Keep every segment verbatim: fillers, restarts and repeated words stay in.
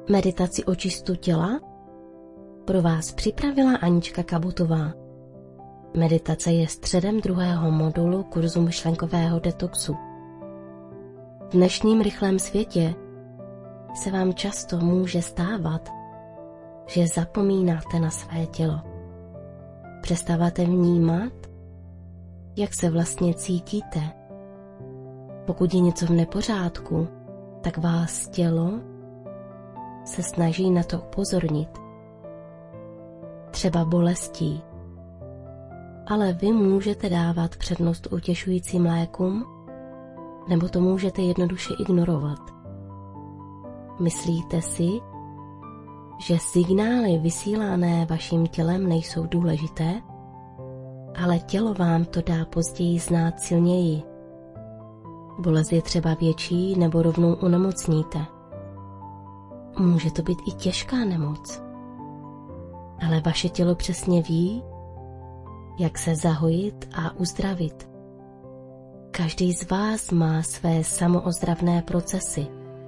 Meditaci očistu těla pro vás připravila Anička Kabutová. Meditace je středem druhého modulu kurzu myšlenkového detoxu. V dnešním rychlém světě se vám často může stávat, že zapomínáte na své tělo. Přestáváte vnímat, jak se vlastně cítíte. Pokud je něco v nepořádku, tak vás tělo se snaží na to upozornit. Třeba bolestí. Ale vy můžete dávat přednost utěšujícím lékům, nebo to můžete jednoduše ignorovat. Myslíte si, že signály vysílané vaším tělem nejsou důležité, ale tělo vám to dá později znát silněji. Bolest je třeba větší nebo rovnou onemocníte. Může to být i těžká nemoc. Ale vaše tělo přesně ví, jak se zahojit a uzdravit. Každý z vás má své samoozdravné procesy.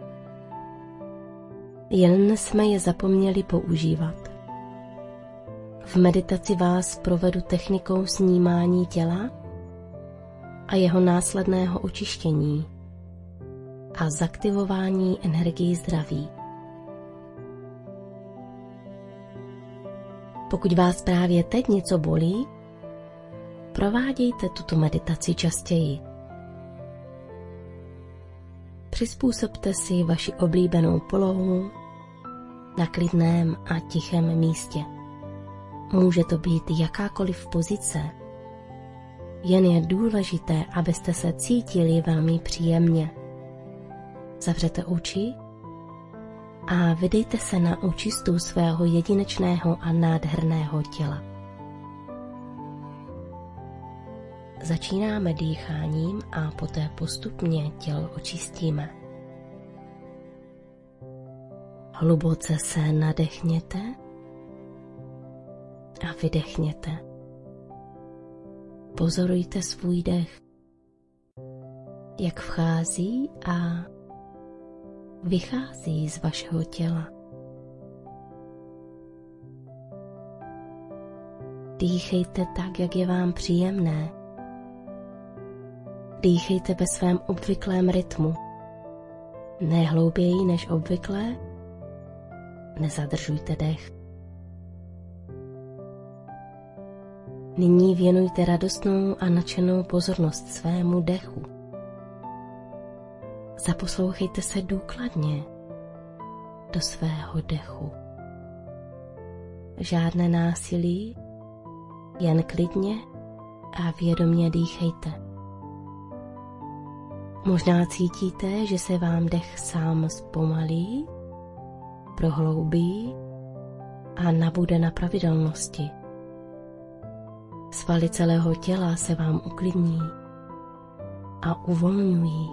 Jen jsme je zapomněli používat. V meditaci vás provedu technikou snímání těla a jeho následného očištění a zaktivování energií zdraví. Pokud vás právě teď něco bolí, provádějte tuto meditaci častěji. Přizpůsobte si vaši oblíbenou polohu na klidném a tichém místě. Může to být jakákoliv pozice, jen je důležité, abyste se cítili velmi příjemně. Zavřete oči a vydejte se na očistu svého jedinečného a nádherného těla. Začínáme dýcháním a poté postupně tělo očistíme. Hluboce se nadechněte a vydechněte. Pozorujte svůj dech, jak vchází a vychází z vašeho těla. Dýchejte tak, jak je vám příjemné. Dýchejte ve svém obvyklém rytmu. Ne hlouběji než obvykle, nezadržujte dech. Nyní věnujte radostnou a nadšenou pozornost svému dechu. Zaposlouchejte se důkladně do svého dechu. Žádné násilí, jen klidně a vědomě dýchejte. Možná cítíte, že se vám dech sám zpomalí, prohloubí a nabude na pravidelnosti. Svaly celého těla se vám uklidní a uvolňují.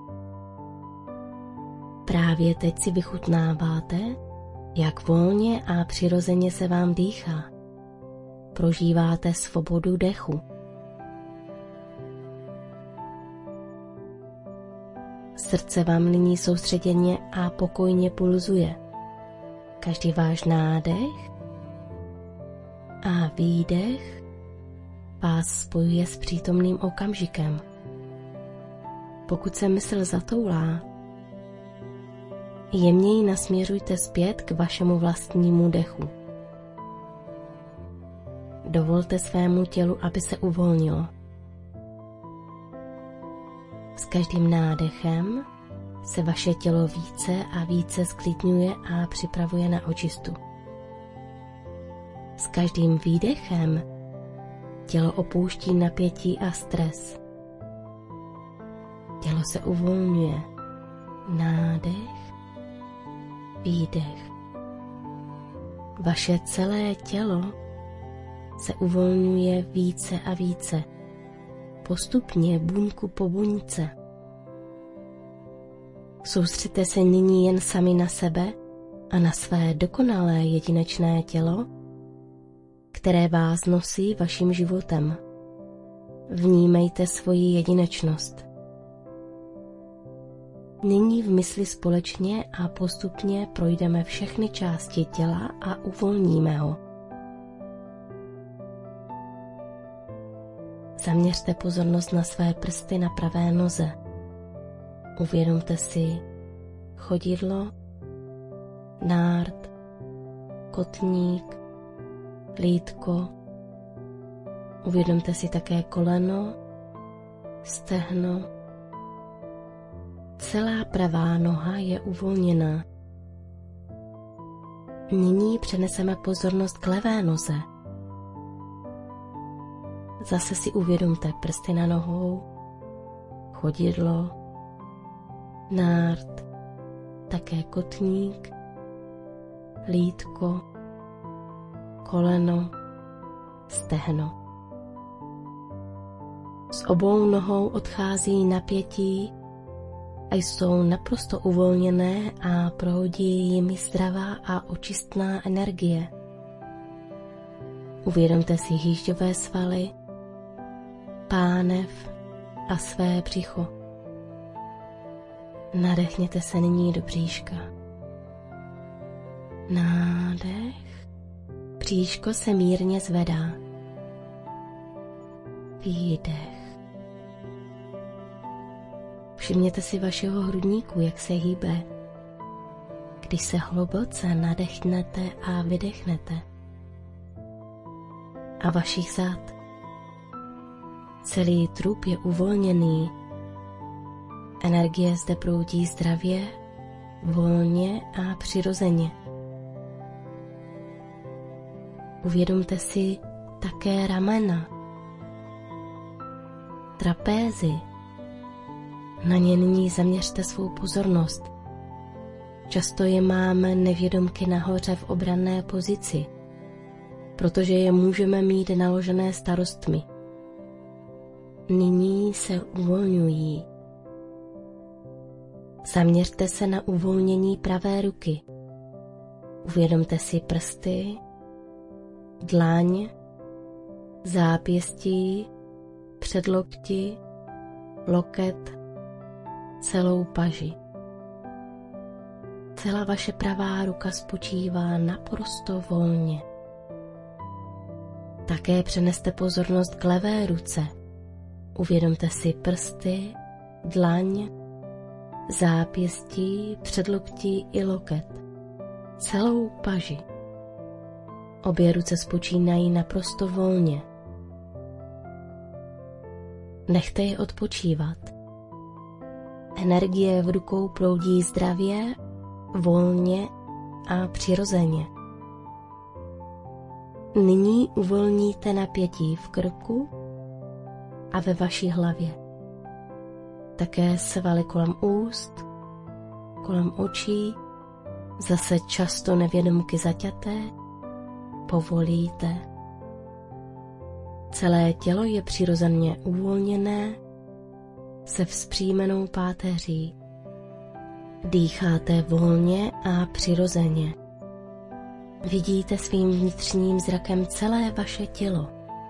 Právě teď si vychutnáváte, jak volně a přirozeně se vám dýchá. Prožíváte svobodu dechu. Srdce vám nyní soustředěně a pokojně pulzuje. Každý váš nádech a výdech vás spojuje s přítomným okamžikem. Pokud se mysl zatoulá, jemněji nasměřujte zpět k vašemu vlastnímu dechu. Dovolte svému tělu, aby se uvolnilo. S každým nádechem se vaše tělo více a více sklidňuje a připravuje na očistu. S každým výdechem tělo opouští napětí a stres. Tělo se uvolňuje. Nádech, výdech. Vaše celé tělo se uvolňuje více a více. Postupně buňku po buňce. Soustřeďte se nyní jen sami na sebe a na své dokonalé jedinečné tělo, které vás nosí vaším životem. Vnímejte svoji jedinečnost. Nyní v mysli společně a postupně projdeme všechny části těla a uvolníme ho. Zaměřte pozornost na své prsty na pravé noze. Uvědomte si chodidlo, nárt, kotník, lýtko. Uvědomte si také koleno, stehno. Celá pravá noha je uvolněná. Nyní přeneseme pozornost k levé noze. Zase si uvědomte prsty na nohou, chodidlo, nárt, také kotník, lýtko, koleno, stehno. S obou nohou odchází napětí a jsou naprosto uvolněné a proudí jimi zdravá a očistná energie. Uvědomte si hýžďové svaly, pánev a své břicho. Nadechněte se nyní do bříška. Nádech. Bříško se mírně zvedá. Výdech. Všimněte si vašeho hrudníku, jak se hýbe, když se hluboce nadechnete a vydechnete. A vašich zad. Celý trup je uvolněný. Energie zde proudí zdravě, volně a přirozeně. Uvědomte si také ramena, trapézy. Na ně nyní zaměřte svou pozornost. Často je máme nevědomky nahoře v obranné pozici, protože je můžeme mít naložené starostmi. Nyní se uvolňují. Zaměřte se na uvolnění pravé ruky. Uvědomte si prsty, dlaň, zápěstí, předlokti, loket, celou paži. Celá vaše pravá ruka spočívá naprosto volně. Také přeneste pozornost k levé ruce. Uvědomte si prsty, dlaň, zápěstí, předloktí i loket. Celou paži. Obě ruce spočínají naprosto volně. Nechte je odpočívat. Energie v rukou proudí zdravě, volně a přirozeně. Nyní uvolníte napětí v krku a ve vaší hlavě. Také svaly kolem úst, kolem očí, zase často nevědomky zaťaté, povolíte. Celé tělo je přirozeně uvolněné, se vzpřímenou páteří. Dýcháte volně a přirozeně. Vidíte svým vnitřním zrakem celé vaše tělo.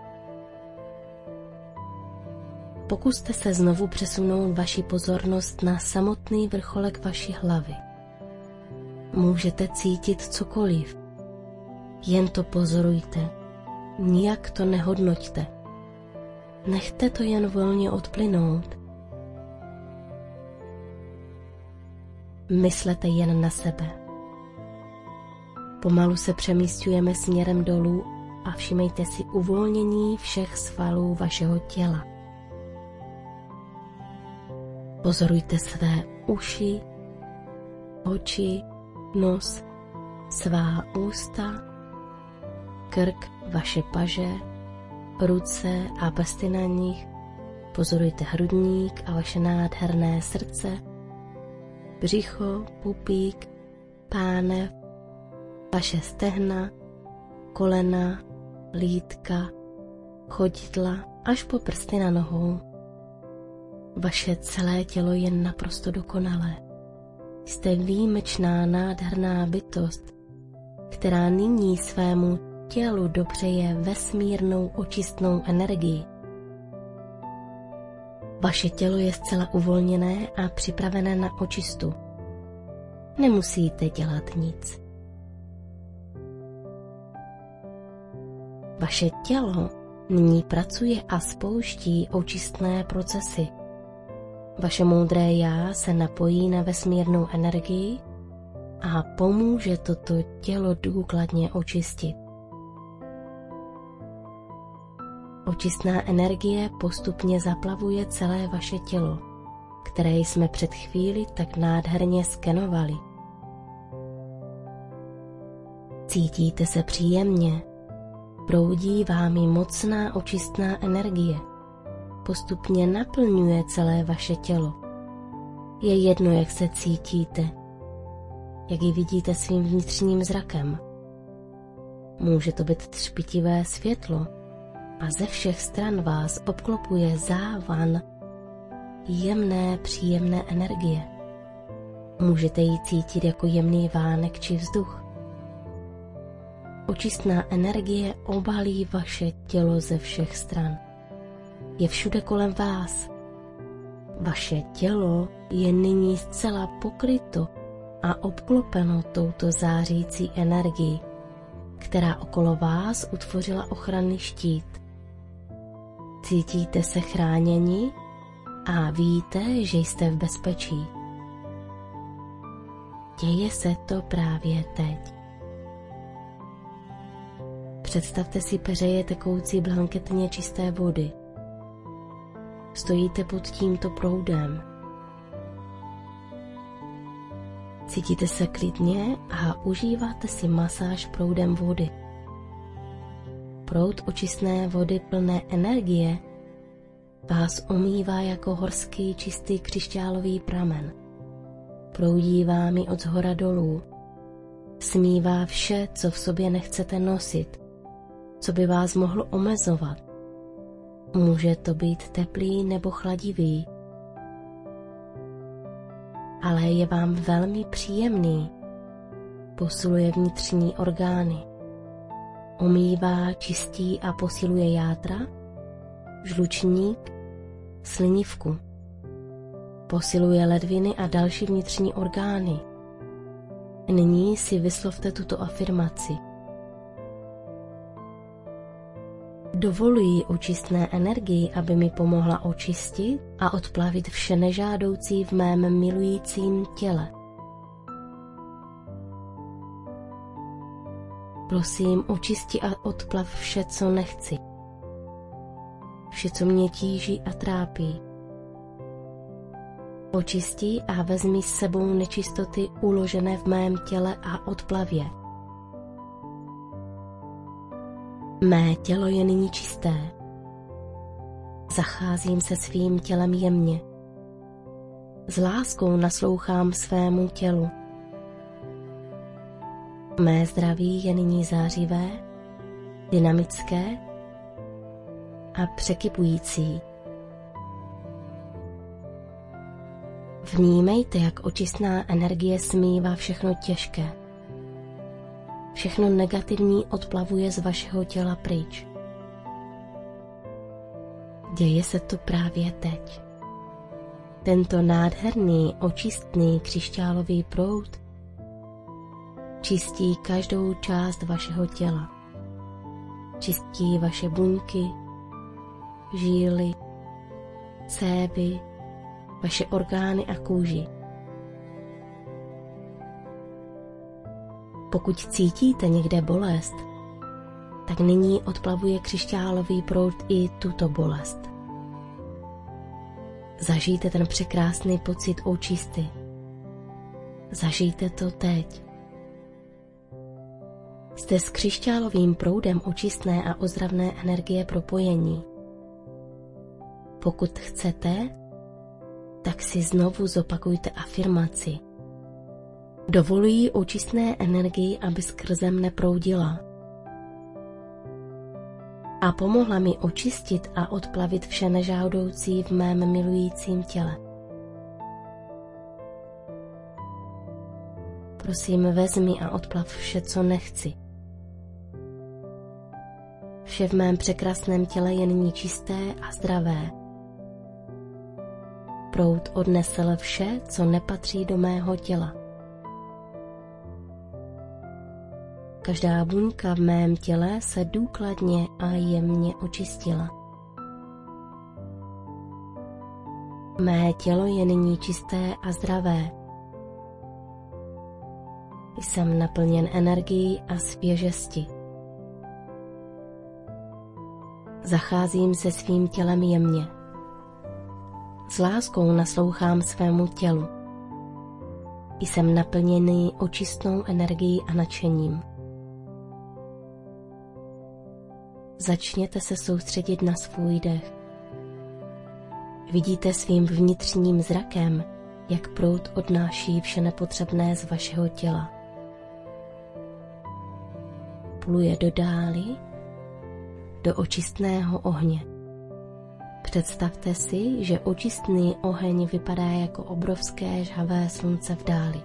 Pokuste se znovu přesunout vaši pozornost na samotný vrcholek vaší hlavy. Můžete cítit cokoliv. Jen to pozorujte. Nijak to nehodnoťte. Nechte to jen volně odplynout. Myslete jen na sebe. Pomalu se přemísťujeme směrem dolů a všimejte si uvolnění všech svalů vašeho těla. Pozorujte své uši, oči, nos, svá ústa, krk, vaše paže, ruce a prsty na nich. Pozorujte hrudník a vaše nádherné srdce, břicho, pupík, pánev, vaše stehna, kolena, lítka, chodidla až po prsty na nohou. Vaše celé tělo je naprosto dokonalé. Jste výjimečná, nádherná bytost, která nyní svému tělu dopřeje vesmírnou očistnou energii. Vaše tělo je zcela uvolněné a připravené na očistu. Nemusíte dělat nic. Vaše tělo nyní pracuje a spouští očistné procesy. Vaše moudré já se napojí na vesmírnou energii a pomůže toto tělo důkladně očistit. Očistná energie postupně zaplavuje celé vaše tělo, které jsme před chvíli tak nádherně skenovali. Cítíte se příjemně, proudí vámi mocná očistná energie, postupně naplňuje celé vaše tělo. Je jedno, jak se cítíte, jak ji vidíte svým vnitřním zrakem. Může to být třpitivé světlo a ze všech stran vás obklopuje závan jemné, příjemné energie. Můžete ji cítit jako jemný vánek či vzduch. Očistná energie obalí vaše tělo ze všech stran. Je všude kolem vás. Vaše tělo je nyní zcela pokryto a obklopeno touto zářící energií, která okolo vás utvořila ochranný štít. Cítíte se chráněni a víte, že jste v bezpečí. Děje se to právě teď. Představte si peřeje tekoucí blanketně čisté vody. Stojíte pod tímto proudem. Cítíte se klidně a užíváte si masáž proudem vody. Proud očistné vody plné energie vás omývá jako horský čistý křišťálový pramen. Proudí vámi od zhora dolů. Smívá vše, co v sobě nechcete nosit, co by vás mohlo omezovat. Může to být teplý nebo chladivý, ale je vám velmi příjemný. Posiluje vnitřní orgány. Omývá, čistí a posiluje játra, žlučník, slinivku. Posiluje ledviny a další vnitřní orgány. Nyní si vyslovte tuto afirmaci. Dovoluji očistné energii, aby mi pomohla očistit a odplavit vše nežádoucí v mém milujícím těle. Prosím, očisti a odplav vše, co nechci. Vše, co mě tíží a trápí. Očisti a vezmi s sebou nečistoty uložené v mém těle a odplav je. Mé tělo je nyní čisté. Zacházím se svým tělem jemně. S láskou naslouchám svému tělu. Mé zdraví je nyní zářivé, dynamické a překypující. Vnímejte, jak očistná energie smívá všechno těžké. Všechno negativní odplavuje z vašeho těla pryč. Děje se to právě teď. Tento nádherný, očistný křišťálový proud čistí každou část vašeho těla. Čistí vaše buňky, žíly, cévy, vaše orgány a kůži. Pokud cítíte někde bolest, tak nyní odplavuje křišťálový proud i tuto bolest. Zažijte ten překrásný pocit očisty. Zažijte to teď. Jste s křišťálovým proudem očistné a ozdravné energie propojení. Pokud chcete, tak si znovu zopakujte afirmaci. Dovoluji očistné energii, aby skrze mne proudila a pomohla mi očistit a odplavit vše nežádoucí v mém milujícím těle. Prosím, vezmi a odplav vše, co nechci. Vše v mém překrásném těle je nyní čisté a zdravé. proud odnesl vše, co nepatří do mého těla. Každá buňka v mém těle se důkladně a jemně očistila. Mé tělo je nyní čisté a zdravé. Jsem naplněn energií a svěžesti. Zacházím se svým tělem jemně. S láskou naslouchám svému tělu. Jsem naplněný očistnou energií a nadšením. Začněte se soustředit na svůj dech. Vidíte svým vnitřním zrakem, jak proud odnáší vše nepotřebné z vašeho těla. Pluje do dály, do očistného ohně. Představte si, že očistný oheň vypadá jako obrovské žhavé slunce v dáli.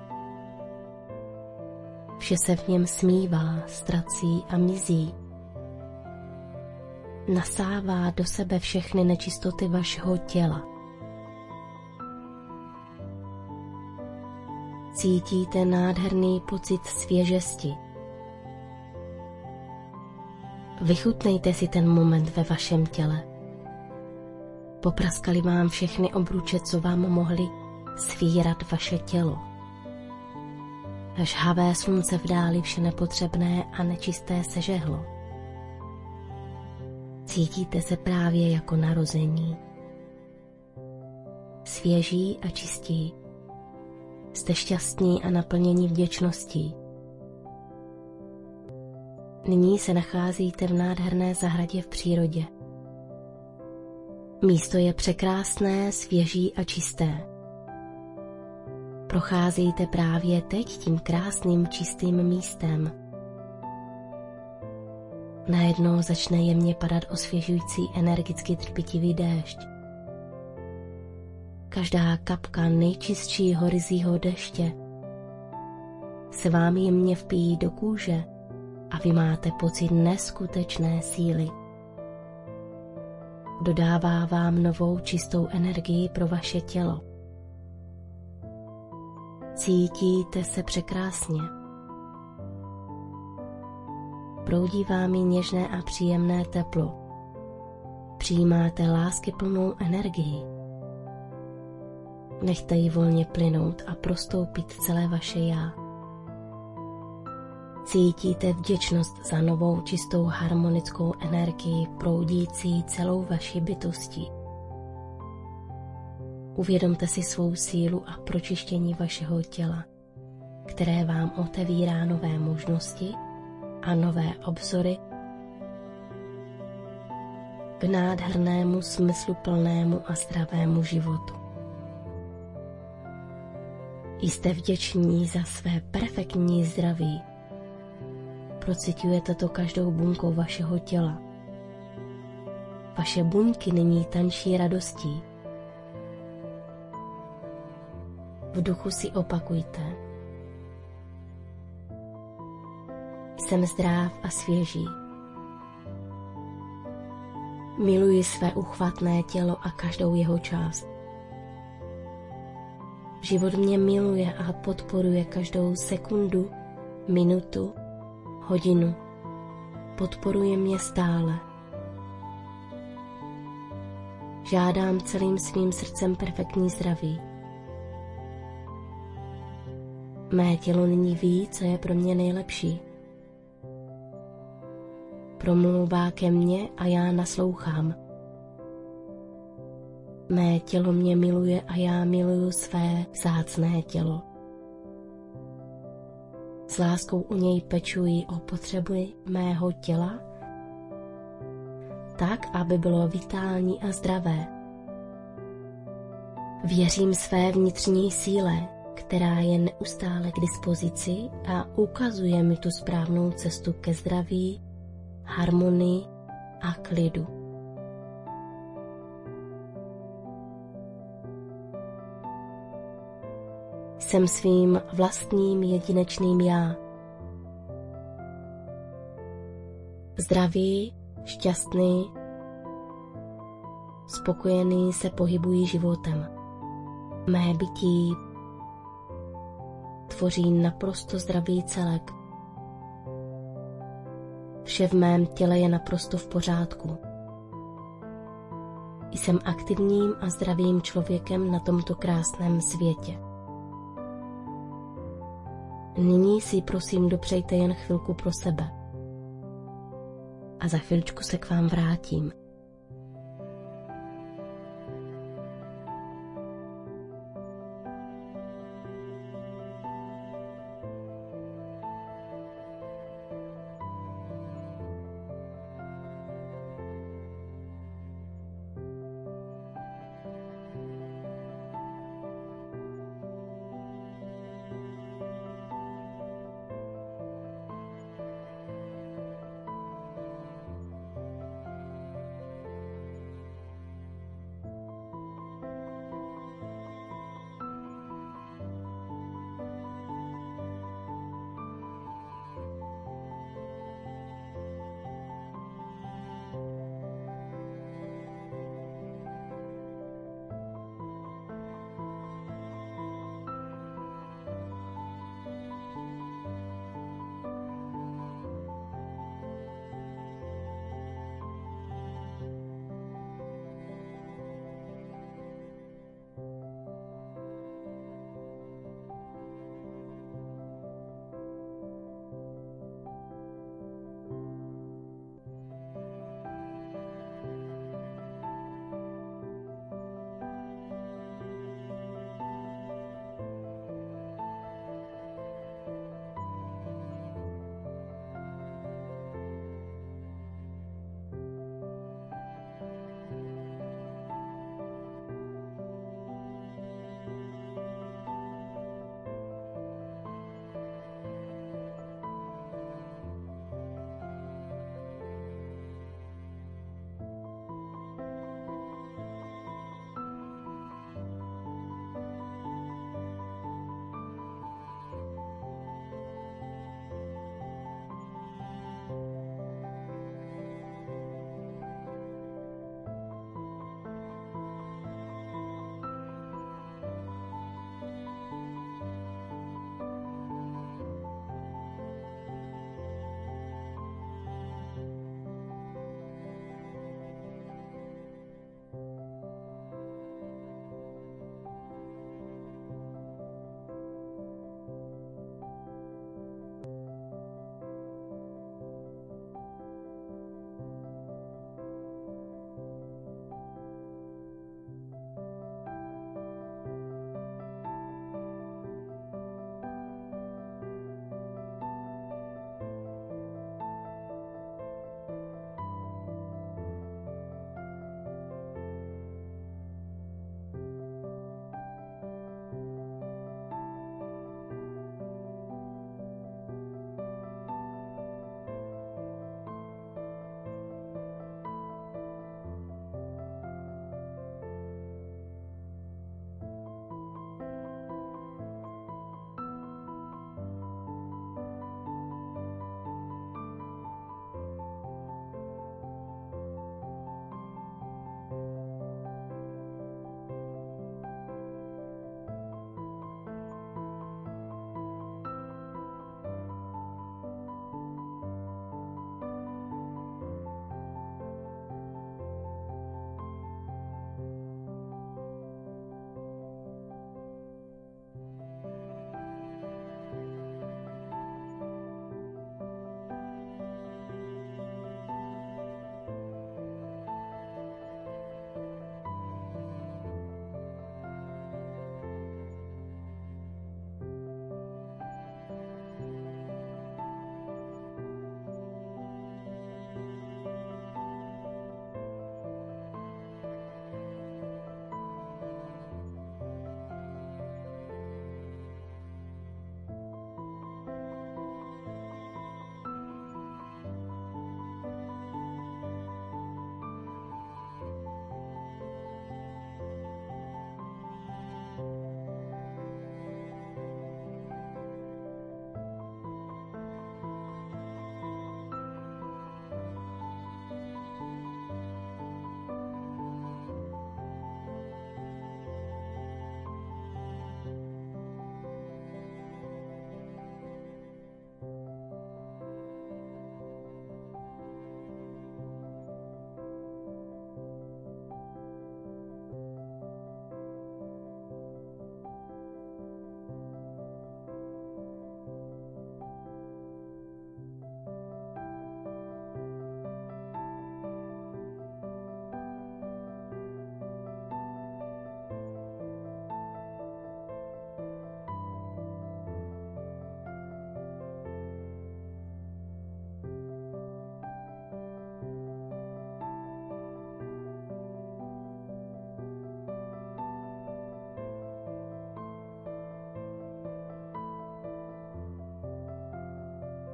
Vše se v něm smívá, ztrací a mizí. Nasává do sebe všechny nečistoty vašeho těla. Cítíte nádherný pocit svěžesti. Vychutnejte si ten moment ve vašem těle. Popraskali vám všechny obruče, co vám mohly svírat vaše tělo. Žhavé slunce v dáli vše nepotřebné a nečisté sežehlo. Cítíte se právě jako narození. Svěží a čistí. Jste šťastní a naplnění vděčností. Nyní se nacházíte v nádherné zahradě v přírodě. Místo je překrásné, svěží a čisté. Procházíte právě teď tím krásným čistým místem. Najednou začne jemně padat osvěžující energicky trpitivý déšť. Každá kapka nejčistšího ryzího deště se vám jemně vpíjí do kůže a vy máte pocit neskutečné síly. Dodává vám novou čistou energii pro vaše tělo. Cítíte se překrásně. Proudí vám něžné a příjemné teplo. Přijímáte láskyplnou energii. Nechte ji volně plynout a prostoupit celé vaše já. Cítíte vděčnost za novou čistou harmonickou energii proudící celou vaši bytostí. Uvědomte si svou sílu a pročištění vašeho těla, které vám otevírá nové možnosti a nové obzory k nádhernému, smysluplnému a zdravému životu. Jste vděční za své perfektní zdraví. Procitujete to každou buňkou vašeho těla. Vaše buňky nyní tančí radostí. V duchu si opakujte. Jsem zdrav a svěží. Miluji své uchvatné tělo a každou jeho část. Život mě miluje a podporuje každou sekundu, minutu, hodinu. Podporuje mě stále. Žádám celým svým srdcem perfektní zdraví. Mé tělo nyní ví, co je pro mě nejlepší. Promlouvá ke mně a já naslouchám. Mé tělo mě miluje a já miluju své vzácné tělo. S láskou u něj pečuji o potřeby mého těla, tak, aby bylo vitální a zdravé. Věřím své vnitřní síle, která je neustále k dispozici a ukazuje mi tu správnou cestu ke zdraví, harmonii a klidu. Jsem svým vlastním jedinečným já. Zdravý, šťastný, spokojený se pohybují životem. Mé bytí tvoří naprosto zdravý celek. Vše v mém těle je naprosto v pořádku. Jsem aktivním a zdravým člověkem na tomto krásném světě. Nyní si prosím dopřejte jen chvilku pro sebe. A za chvíličku se k vám vrátím.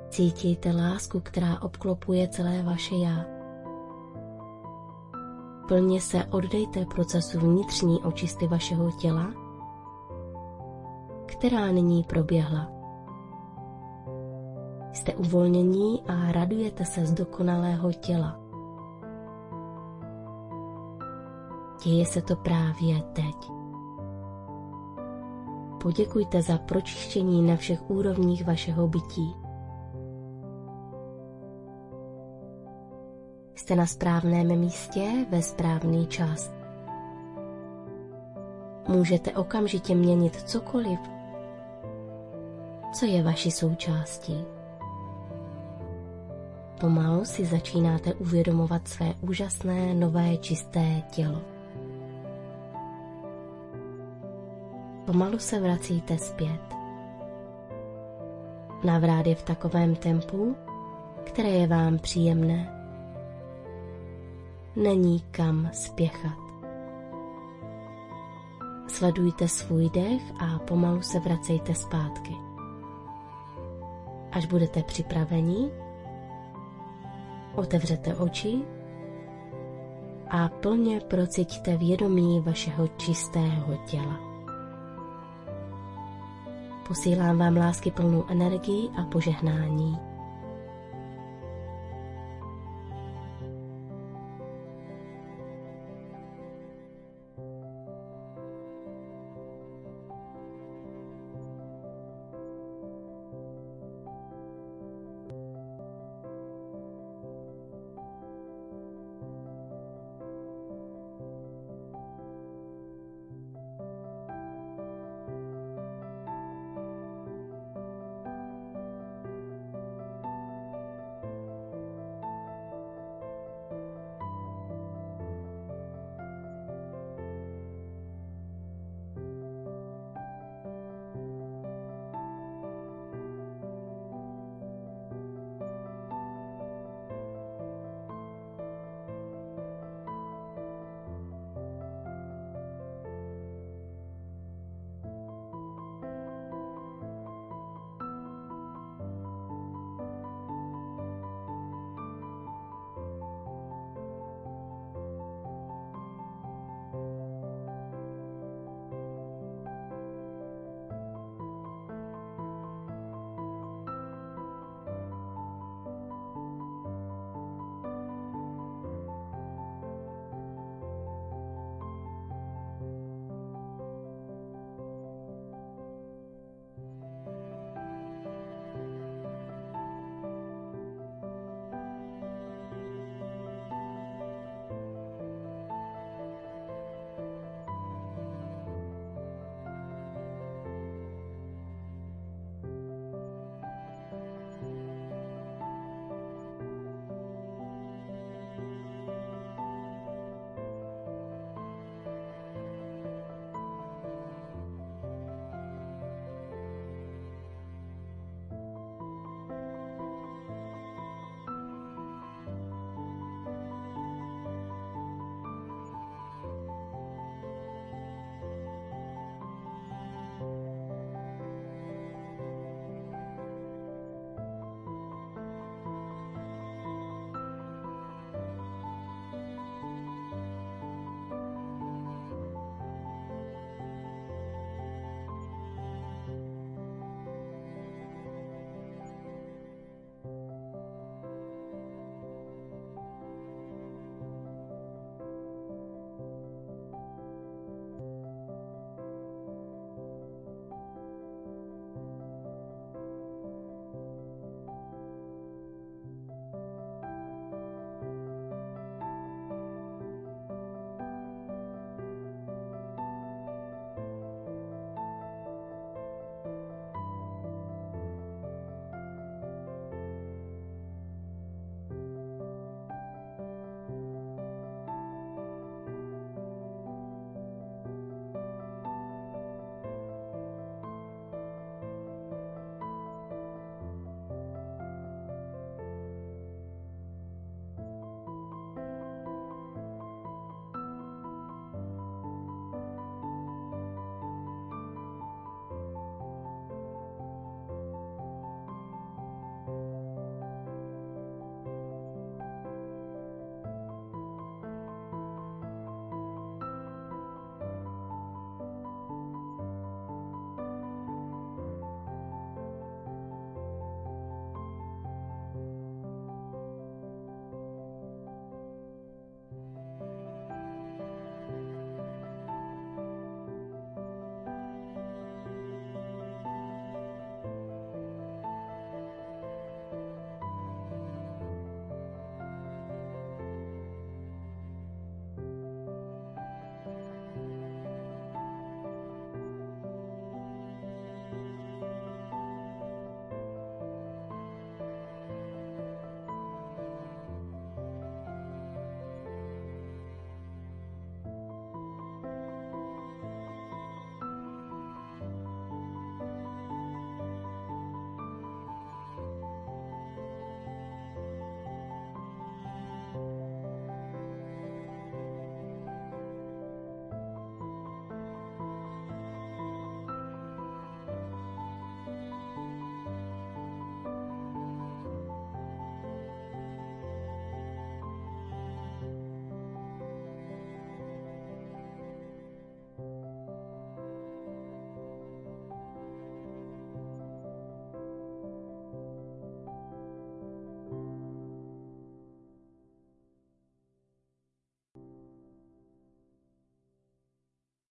Cítíte lásku, která obklopuje celé vaše já. Plně se oddejte procesu vnitřní očisty vašeho těla, která nyní proběhla. Jste uvolnění a radujete se z dokonalého těla. Děje se to právě teď. Poděkujte za pročištění na všech úrovních vašeho bytí. Jste na správném místě ve správný čas. Můžete okamžitě měnit cokoliv, co je vaší součástí. Pomalu si začínáte uvědomovat své úžasné, nové, čisté tělo. Pomalu se vracíte zpět. Návrat je v takovém tempu, které je vám příjemné. Není kam spěchat. Sledujte svůj dech a pomalu se vracejte zpátky. Až budete připraveni, otevřete oči a plně prociťte vědomí vašeho čistého těla. Posílám vám lásky plnou energii a požehnání.